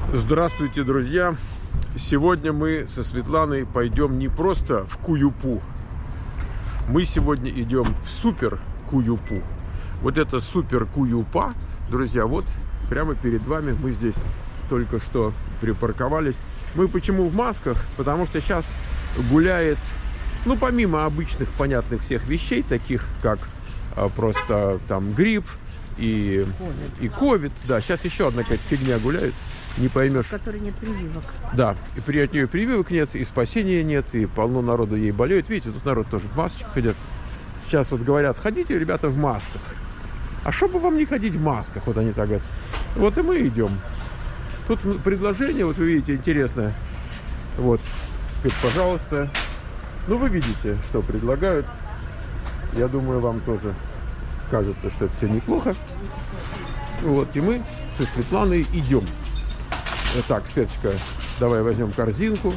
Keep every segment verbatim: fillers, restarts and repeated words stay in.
Здравствуйте, друзья! Сегодня мы со Светланой пойдем не просто в Куюпу. Мы сегодня идем в супер Куюпу. Вот это супер Куюпа, друзья, вот прямо перед вами. Мы здесь только что припарковались. Мы почему в масках? Потому что сейчас гуляет, ну, помимо обычных понятных всех вещей, таких как а, просто там грипп и и ковид. Да, сейчас еще одна какая-то фигня гуляет. Не поймешь. В которой нет прививок. Да, и при от нее прививок нет, и спасения нет, и полно народу ей болеет. Видите, тут народ тоже в масочках идет. Сейчас вот говорят, ходите, ребята, в масках. А что бы вам не ходить в масках? Вот они так говорят. Вот и мы идем. Тут предложение, вот вы видите, интересное. Вот, пожалуйста. Ну, вы видите, что предлагают. Я думаю, вам тоже кажется, что это все неплохо. Вот, и мы со Светланой идем. Так, Светочка, давай возьмем корзинку.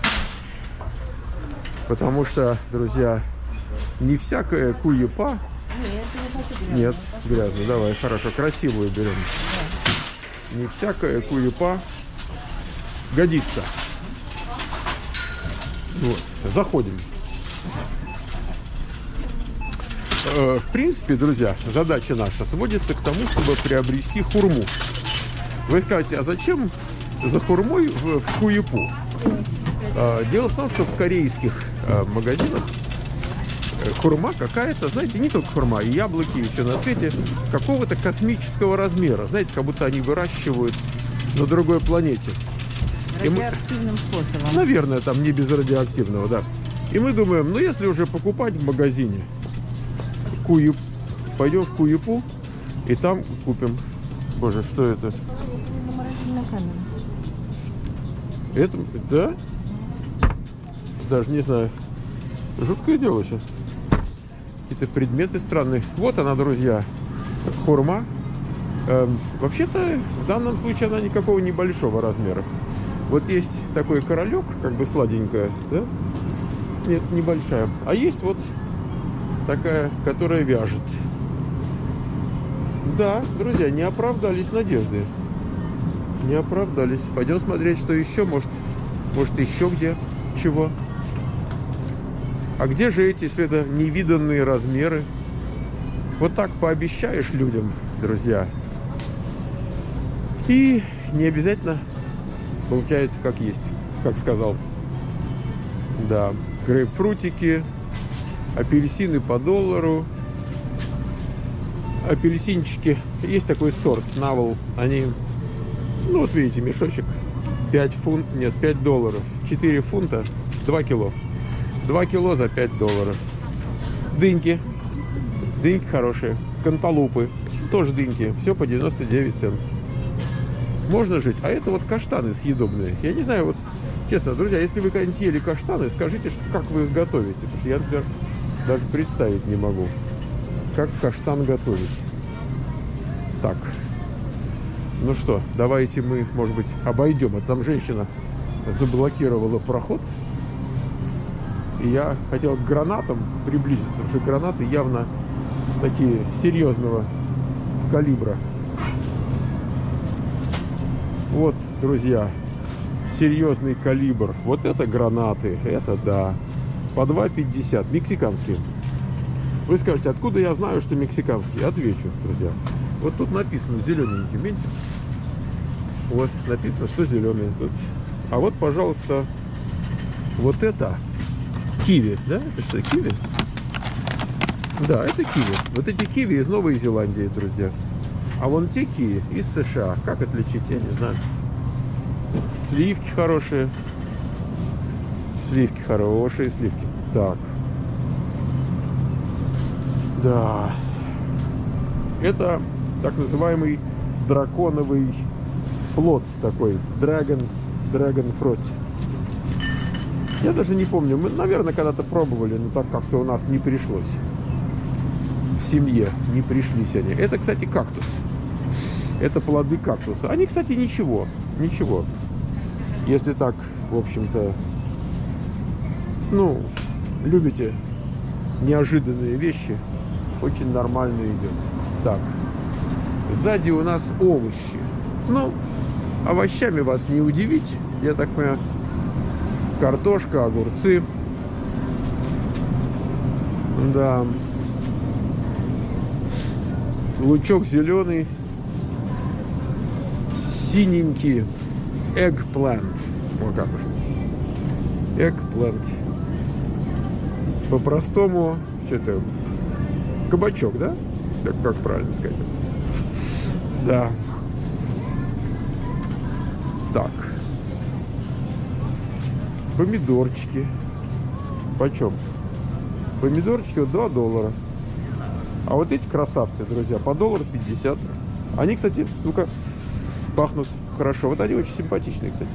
Потому что, друзья, не всякая Куюпа. Нет, грязно. Давай, хорошо, красивую берем. Не всякая Куюпа годится. Вот, заходим. В принципе, друзья, задача наша сводится к тому, чтобы приобрести хурму. Вы скажете, а зачем за хурмой в, в Куюпу? Дело в том, что в корейских магазинах хурма какая-то, знаете, не только хурма, и яблоки, и все на свете, какого-то космического размера. Знаете, как будто они выращивают на другой планете. Радиоактивным мы, способом. Наверное, там не без радиоактивного, да. И мы думаем, ну если уже покупать в магазине, Куюп, пойдем в Куюпу и там купим. Боже, что это? Это, да? Даже не знаю. Жуткое дело сейчас. Какие-то предметы странные. Вот она, друзья, хурма. Эм, вообще-то, в данном случае она никакого небольшого размера. Вот есть такой королек, как бы сладенькая, да? Нет, небольшая. А есть вот такая, которая вяжет. Да, друзья, не оправдались надежды. Не оправдались. Пойдем смотреть, что еще. Может, может еще где чего. А где же эти, Света, невиданные размеры? Вот так пообещаешь людям, друзья. И не обязательно получается как есть, как сказал. Да, грейпфрутики, апельсины по доллару. Апельсинчики. Есть такой сорт, Навал. Они, ну вот видите, мешочек пять фунтов, нет, пять долларов. четыре фунта, два кило. два кило за пять долларов. Дыньки. Дыньки хорошие. Канталупы. Тоже дыньки. Все по девяносто девять центов. Можно жить. А это вот каштаны съедобные. Я не знаю, вот, честно, друзья, если вы когда-нибудь ели каштаны, скажите, как вы их готовите. Потому что я, например, даже представить не могу, как каштан готовить. Так. Ну что, давайте мы, может быть, обойдем. А там женщина заблокировала проход. И я хотел к гранатам приблизиться, потому что гранаты явно такие серьезного калибра. Вот, друзья, серьезный калибр. Вот это гранаты, это да. По два пятьдесят, мексиканские. Вы скажете, откуда я знаю, что мексиканские? Отвечу, друзья. Вот тут написано зелененьким, видите? Вот написано, что зеленые. Тут. А вот, пожалуйста, вот это киви, да? Это что, киви? Да, это киви. Вот эти киви из Новой Зеландии, друзья. А вон те киви из США. Как отличить, я не знаю. Сливки хорошие. Сливки хорошие, сливки. Так. Да. Это так называемый драконовый плод такой. Драгон, драгон фрут. Я даже не помню. Мы, наверное, когда-то пробовали, но так как-то у нас не пришлось. В семье не пришлись они. Это, кстати, кактус. Это плоды кактуса. Они, кстати, ничего. Ничего. Если так, в общем-то, ну, любите неожиданные вещи, очень нормально идет. Так. Сзади у нас овощи. Ну, Овощами вас не удивить. Я так понимаю, картошка, огурцы. Да. Лучок зеленый. Синенький. Eggplant. Вот как. Eggplant. По-простому, что-то, кабачок, да? Как, как правильно сказать? Да. Так. Помидорчики. Почем? Помидорчики вот два доллара. А вот эти красавцы, друзья, по доллару пятьдесят. Они, кстати, ну-ка, пахнут хорошо. Вот они очень симпатичные, кстати.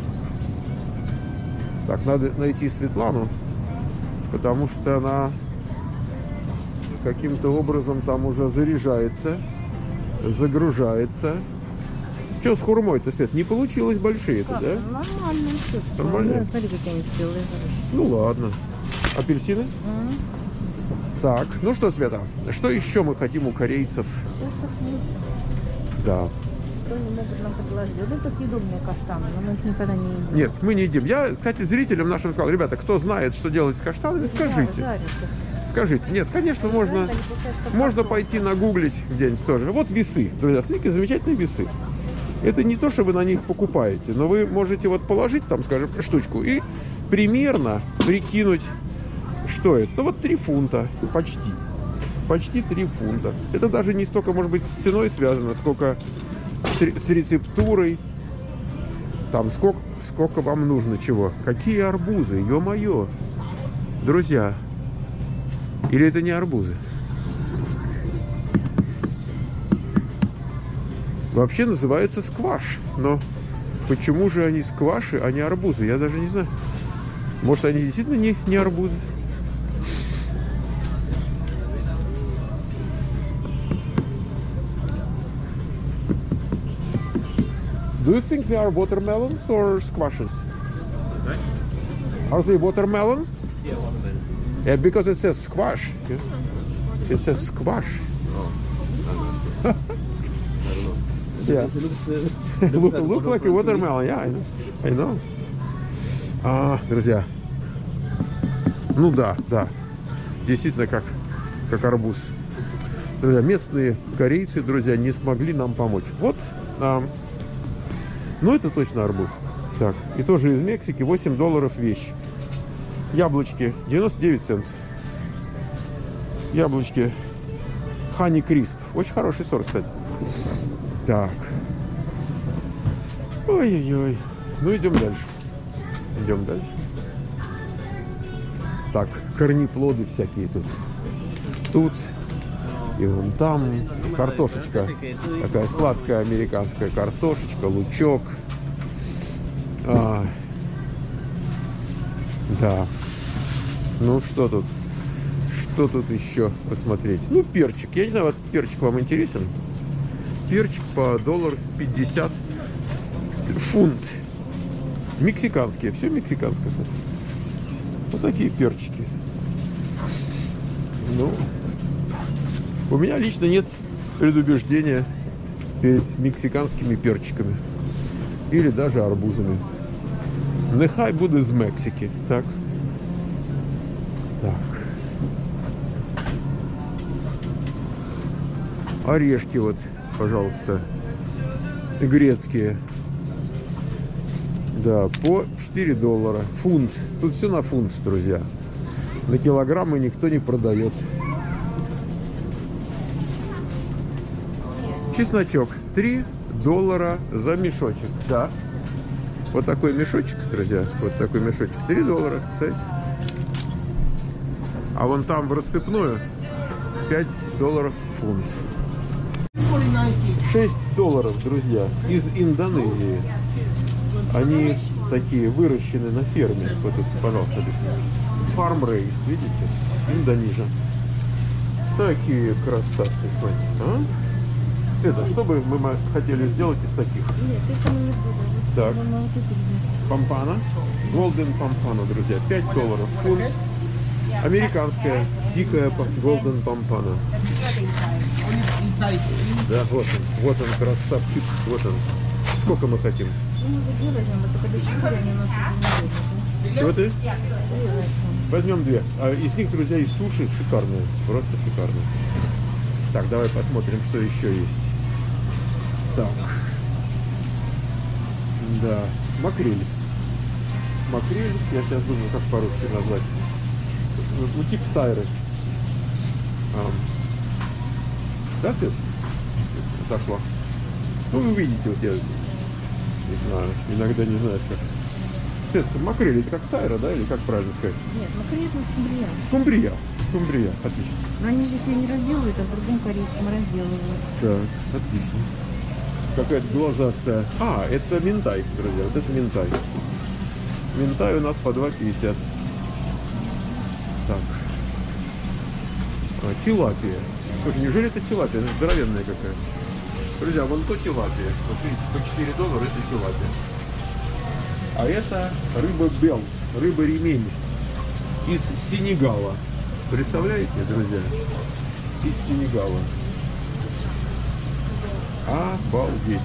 Так, надо найти Светлану, потому что она каким-то образом там уже заряжается, загружается. Что с хурмой-то, Свет? Не получилось большие-то, да? Нормально. Нормально? Смотри, какие они спелые. Ну ладно. Апельсины? Mm. Так, ну что, Света, что еще мы хотим у корейцев? Да. Что они могут нам предложить? Вот это съедобные каштаны, но мы их никогда не едим. Нет, мы не едим. Я, кстати, зрителям нашим сказал, ребята, кто знает, что делать с каштанами, скажите. Да, Скажите. Нет, конечно, можно, можно пойти нагуглить где-нибудь тоже. Вот весы, друзья, смотрите, замечательные весы. Это не то, что вы на них покупаете, но вы можете вот положить там, скажем, штучку и примерно прикинуть, что это. Ну вот три фунта, почти. Почти три фунта. Это даже не столько, может быть, с ценой связано, сколько с, с рецептурой. Там сколько, сколько вам нужно чего. Какие арбузы, ё-моё. Друзья. Или это не арбузы? Вообще называется скваш. Но почему же они скваши, а не арбузы? Я даже не знаю. Может, они действительно не, не арбузы? Do you think they are watermelons or squashes? Are they watermelons? Yeah, watermelon. Yeah, because it says squash. Yeah? It says squash. Oh, I don't know. Yeah. It looks, uh, Look, like looks like a watermelon. Yeah, I know. I know. А, друзья. Ну да, да. Действительно, как, как арбуз. Друзья, местные корейцы, друзья, не смогли нам помочь. Вот. А, ну, это точно арбуз. Так, и тоже из Мексики, восемь долларов вещь. Яблочки девяносто девять центов. Яблочки Honey Crisp. Очень хороший сорт, кстати. Так. Ой-ой-ой. Ну, идем дальше. Идем дальше. Так, корнеплоды всякие тут. Тут. И вон там. Картошечка. Такая сладкая американская картошечка. Лучок. А, да. Ну, что тут? Что тут еще посмотреть? Ну, перчик. Я не знаю, вот перчик вам интересен? Перчик по доллар пятьдесят фунт. Мексиканские. Все мексиканское. Вот такие перчики. Ну, у меня лично нет предубеждения перед мексиканскими перчиками. Или даже арбузами. Нехай буду из Мексики. Так. Так. Орешки вот, пожалуйста. Грецкие. Да, по четыре доллара. Фунт. Тут все на фунт, друзья. На килограммы никто не продает. Чесночок. три доллара за мешочек. Да. Вот такой мешочек, друзья. Вот такой мешочек. три доллара, кстати. А вон там в рассыпную пять долларов фунт. шесть долларов, друзья, из Индонезии. Они такие выращены на ферме. Вот тут, пожалуйста, Farm Raised, видите? Индонезия. Такие красавцы, смотрите. А? Света, что бы мы хотели сделать из таких? Нет, это мы не будем. Так. Пампана. Golden Пампана, друзья. пять долларов фунт. Американская дикая Golden Пампана. Да, вот он. Вот он, красавчик. Вот он. Сколько мы хотим? Ну, мы две возьмем, это когда четыре, они у нас уже не Чего ты? возьмем. Возьмем две. А из них, друзья, и суши шикарные. Просто шикарные. Так, давай посмотрим, что еще есть. Так. Да. Макрель. Макрель. Я сейчас думаю, как по-русски назвать. Ну, типа сайры. А. Да, Свет? Отошла. Ну, вы увидите, вот я не знаю, иногда не знаешь, как. Свет, макрель это как сайра, да, или как правильно сказать? Нет, макрель это скумбрия. Скумбрия. Скумбрия, отлично. Но они здесь ее не разделывают, а в другом корейском разделывают. Так, отлично. Какая-то глазастая. А, это минтай, друзья, вот это минтай. Минтай у нас по два пятьдесят. Так. А, тилапия. Слушай, неужели это тилапия? Она здоровенная какая. Друзья, вон то тилапия. Вот видите, по четыре доллара это тилапия. А это рыба бел, рыба-ремень из Сенегала. Представляете, друзья? Из Сенегала. Обалдеть.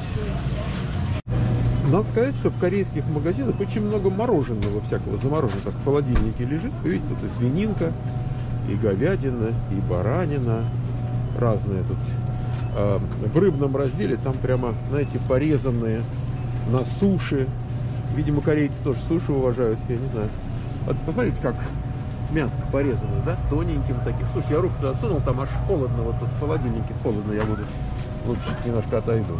Надо сказать, что в корейских магазинах очень много мороженого всякого замороженного. Так в холодильнике лежит. Вы видите, тут и свининка, и говядина, и баранина. Разные тут. А в рыбном разделе там прямо, знаете, порезанные на суши. Видимо, корейцы тоже суши уважают, я не знаю. Вот посмотрите, как мяско порезано, да? Тоненьким таким. Слушай, я руку туда сунул, там аж холодно. Вот тут в холодильнике холодно, я буду лучше немножко отойду.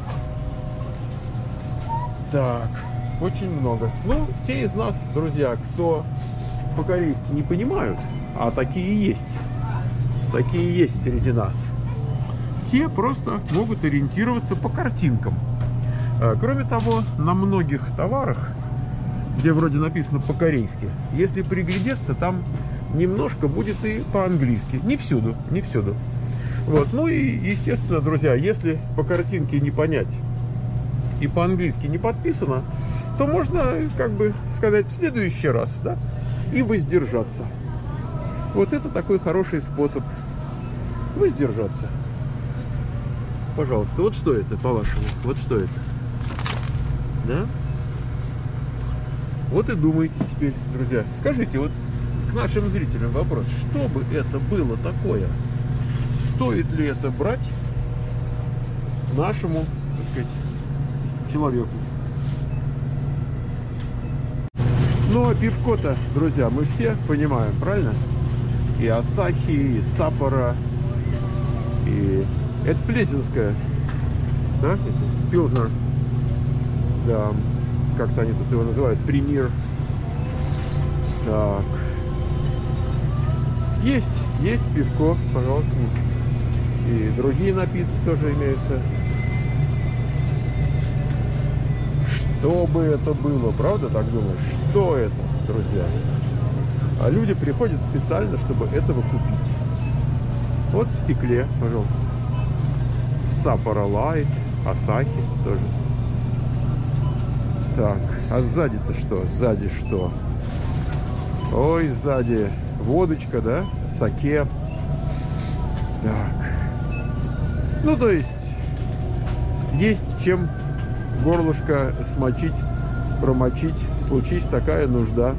Так, очень много. Ну, те из нас, друзья, кто по-корейски не понимают, а такие есть, такие есть среди нас, те просто могут ориентироваться по картинкам. Кроме того, на многих товарах, где вроде написано по-корейски, если приглядеться, там немножко будет и по-английски. Не всюду, не всюду. Вот. Ну и, естественно, друзья, если по картинке не понять и по-английски не подписано, то можно, как бы сказать, в следующий раз, да, и воздержаться. Вот это такой хороший способ воздержаться. Пожалуйста, вот что это, по-вашему? Вот что это? Да? Вот и думайте теперь, друзья. Скажите, вот к нашим зрителям вопрос. Что бы это было такое? Стоит ли это брать нашему, так сказать, человеку? Ну, а пивко-то, друзья, мы все понимаем, правильно? И Асахи, и Саппоро, и... Это Плесенское, да? Пилзнер. Да, как-то они тут его называют, Премьер. Так. Есть, есть пивко, пожалуйста. И другие напитки тоже имеются. Что бы это было, правда, так думаешь? Что это, друзья? А люди приходят специально, чтобы этого купить. Вот в стекле, пожалуйста. Саппоро Лайт, Асахи тоже. Так, а сзади-то что? Сзади что? Ой, сзади водочка, да? Саке. Так. Ну, то есть, есть чем горлышко смочить, промочить. Случись такая нужда.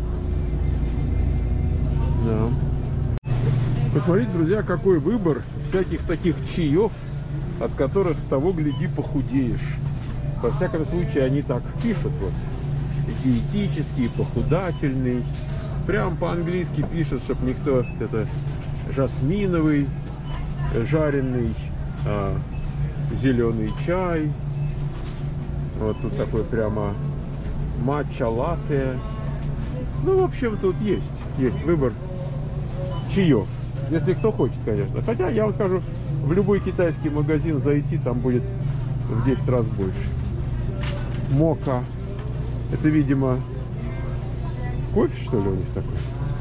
Да. Посмотрите, друзья, какой выбор всяких таких чаев, от которых того гляди похудеешь. Во всяком случае, они так пишут. Вот. Диетический, похудательный. Прям по-английски пишут, чтобы никто... Это жасминовый, жареный, а, зеленый чай. Вот тут такой прямо матча-латте. Ну, в общем, тут есть. Есть выбор чаев. Если кто хочет, конечно. Хотя, я вам скажу, в любой китайский магазин зайти, там будет в десять раз больше. Мока. Это, видимо, кофе, что ли, у них такой?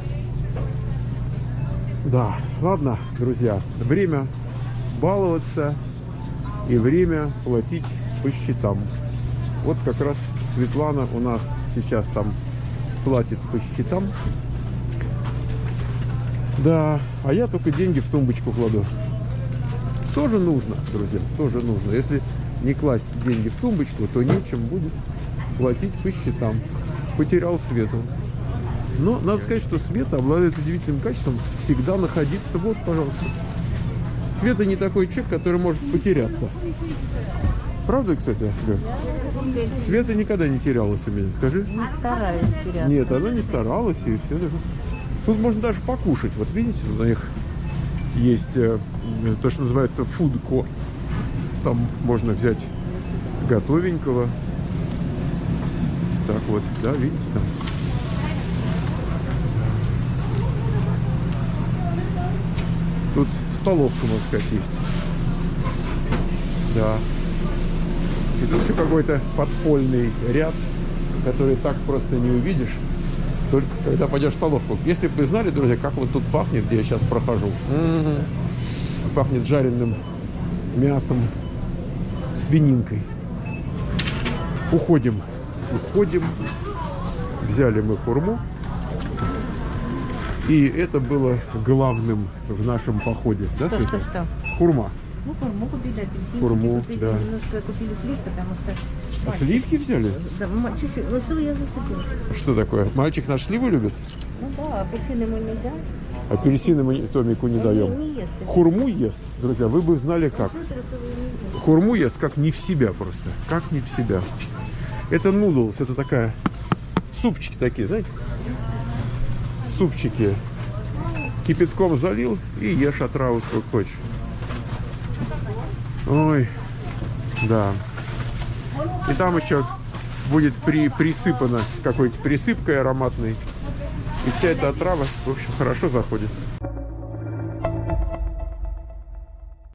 Да, ладно, друзья. Время баловаться и время платить по счетам. Вот как раз Светлана у нас сейчас там платит по счетам. Да, а я только деньги в тумбочку кладу. Тоже нужно, друзья, тоже нужно. Если не класть деньги в тумбочку, то нечем будет платить по счетам. Потерял свет он. Но надо сказать, что свет обладает удивительным качеством всегда находиться. Вот, пожалуйста. Света не такой человек, который может потеряться. Правда, кстати? Да. Света никогда не терялась у меня, скажи. Не стараюсь теряться. Нет, она не старалась, и все. Тут можно даже покушать. Вот видите, у них есть э, то, что называется food court. Там можно взять готовенького. Так вот, да, видите там. Тут столовка, можно сказать, есть. Да. И тут еще какой-то подпольный ряд, который так просто не увидишь, только когда пойдешь в столовку. Если бы вы знали, друзья, как вот тут пахнет, где я сейчас прохожу. М-м-м. Пахнет жареным мясом, свининкой. Уходим. Уходим. Взяли мы хурму. И это было главным в нашем походе. Да, Что, Света? что, что? Хурма. Ну, хурму купили, апельсин Хурму, купили, да. немножко купили сливки, потому что... А сливки взяли? Да, ма- чуть-чуть. Ну, что я зацепилась? Что такое? Мальчик наш сливу любит? Ну да, апельсины ему нельзя. Апельсины мы Томику не Он даем. Не, не ест. Хурму ест. Друзья, вы бы знали как. Хурму ест как не в себя просто. Как не в себя. Это нудлс, это такая... Супчики такие, знаете? Супчики. Кипятком залил и ешь отраву сколько хочешь. Ой, да. И там еще будет при, присыпано какой-то присыпкой ароматной. И вся эта отрава, в общем, хорошо заходит.